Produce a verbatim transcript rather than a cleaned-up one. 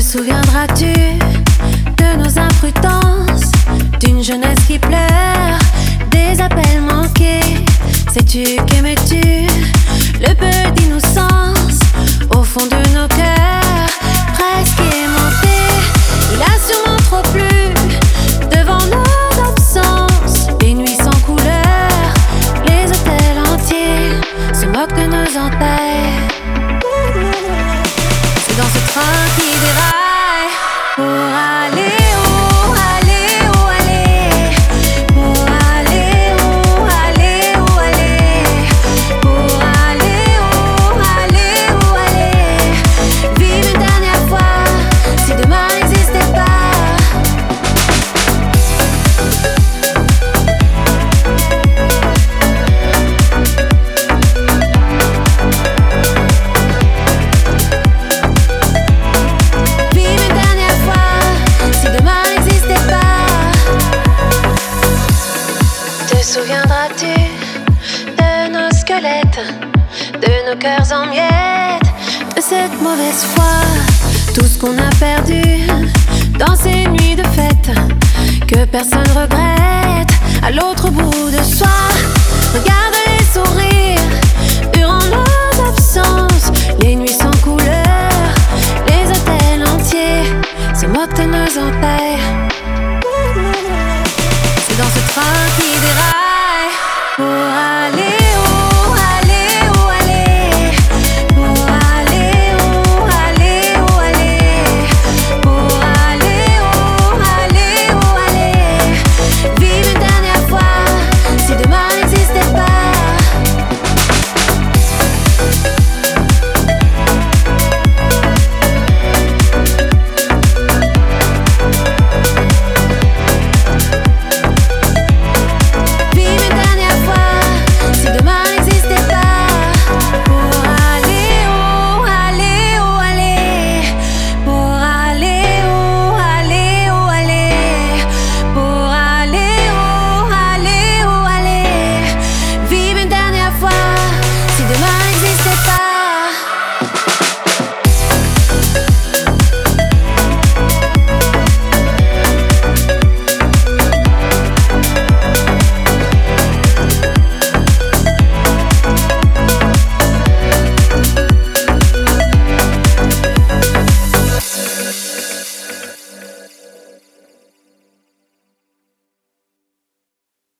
souviendras-tu de nos imprudences, d'une jeunesse qui pleure, des appels manqués? Sais-tu qu'aimais-tu le peu d'innocence au fond de nos cœurs, presque aimantés? Il a sûrement trop plu devant nos absences, les nuits sans couleur, les hôtels entiers se moquent de nos entailles. C'est dans ce train qui déraille pour aller où, aller où, aller, pour aller où, aller où, aller, pour aller où, aller où, aller, vivre une dernière fois, si demain n'existait pas. Souviendras-tu de nos squelettes, de nos cœurs en miettes, de cette mauvaise foi, tout ce qu'on a perdu dans ces nuits de fête que personne regrette à l'autre bout de soi? Regarde les sourires durant nos absences, les nuits sans couleur, les hôtels entiers se moquent de nos entailles.